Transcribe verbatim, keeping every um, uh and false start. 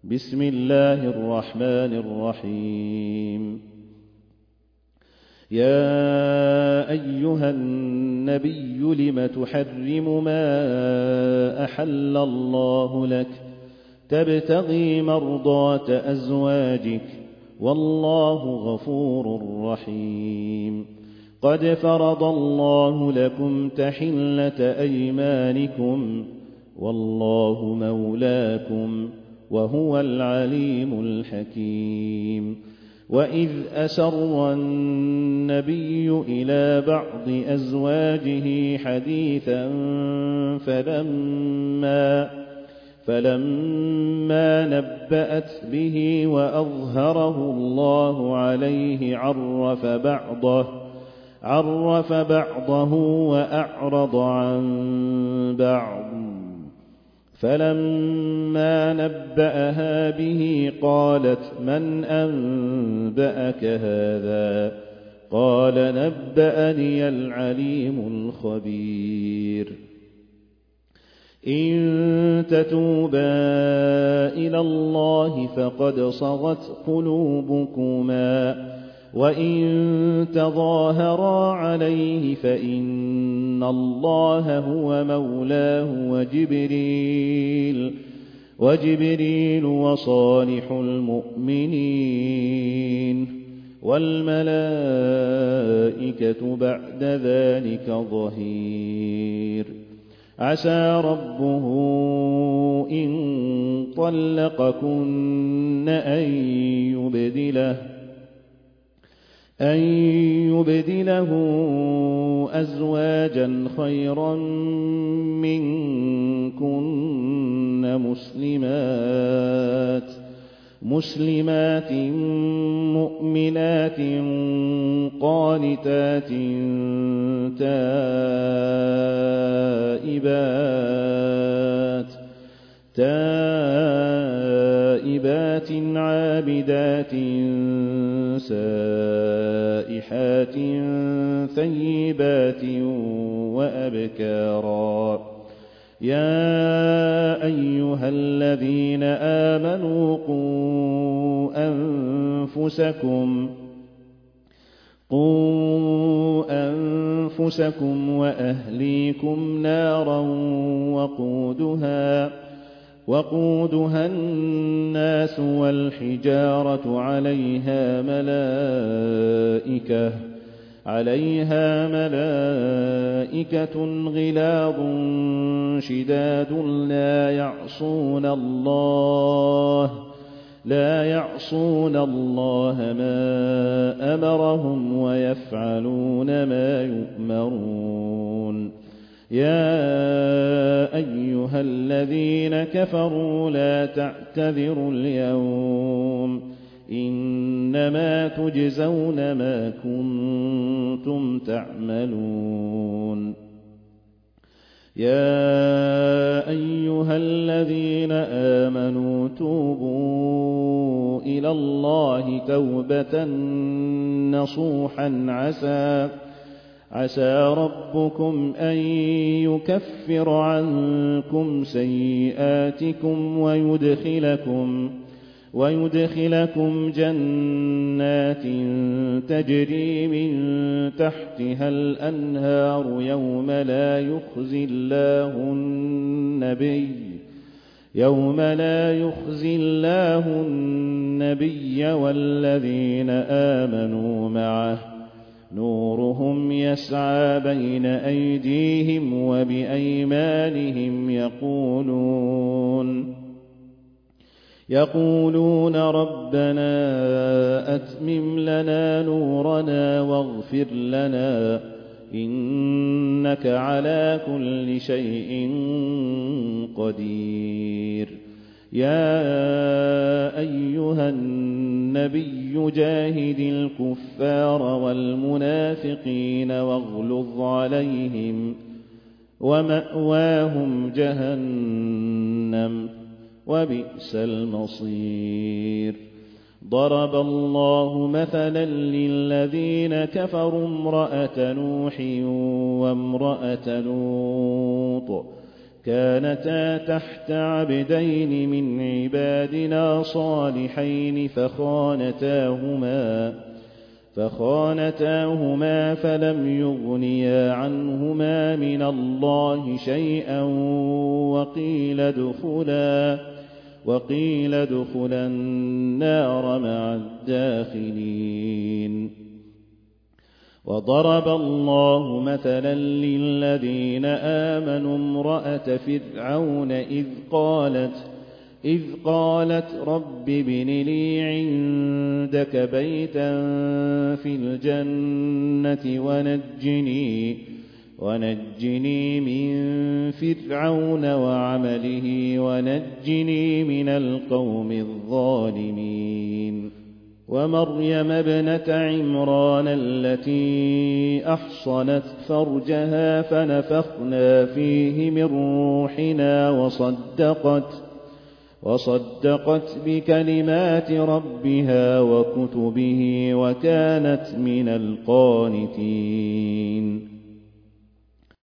بسم الله الرحمن الرحيم. يا أيها النبي لم تحرم ما أحل الله لك تبتغي مرضات أزواجك والله غفور رحيم. قد فرض الله لكم تحلة أيمانكم والله مولاكم وهو العليم الحكيم. وإذ أسر النبي إلى بعض أزواجه حديثا فلما, فلما نبأت به وأظهره الله عليه عرف بعضه, عرف بعضه وأعرض عن بعض. فلما نبأها به قالت من أنبأك هذا؟ قال نبأني العليم الخبير. إن تتوبا إلى الله فقد صغت قلوبكما وإن تظاهرا عليه فإن الله هو مولاه وجبريل, وجبريل وصالح المؤمنين والملائكة بعد ذلك ظهير. عسى ربه إن طلقكن أن يبدله أن يبدله أزواجا خيرا منكن مسلمات مسلمات مؤمنات قانتات تائبات تائبات عابدات سائحات ثيبات وأبكارا. يا أيها الذين آمنوا قوا أنفسكم قوا أنفسكم وأهليكم نارا وقودها وقودها الناس والحجارة عليها ملائكة عليها ملائكة غلاظ شداد لا يعصون الله لا يعصون الله ما أمرهم ويفعلون ما يؤمرون. يا أيها الذين كفروا لا تعتذروا اليوم إنما تجزون ما كنتم تعملون. يا أيها الذين آمنوا توبوا إلى الله توبة نصوحا عسى عسى ربكم أن يكفر عنكم سيئاتكم ويدخلكم ويدخلكم جنات تجري من تحتها الأنهار يوم لا يخزي الله النبي يوم لا يخزي الله النبي والذين آمنوا معه نورهم يسعى بين أيديهم وبأيمانهم يقولون يقولون ربنا أتمم لنا نورنا واغفر لنا إنك على كل شيء قدير. يا أيها النبي جاهد الكفار والمنافقين واغلظ عليهم ومأواهم جهنم وبئس المصير. ضرب الله مثلا للذين كفروا امرأة نوح وامرأة لوط كانتا تحت عبدين من عبادنا صالحين فخانتاهما فخانتاهما فلم يغنيا عنهما من الله شيئا وقيل ادخلا وقيل ادخلا النار مع الداخلين. وضرب الله مثلا للذين آمنوا امرأة فرعون إذ قالت إذ قالت رب ابن لي عندك بيتا في الجنة ونجني ونجني من فرعون وعمله ونجني من القوم الظالمين. ومريم ابنة عمران التي أحصنت فرجها فنفخنا فيه من روحنا وصدقت وصدقت بكلمات ربها وكتبه وكانت من القانتين.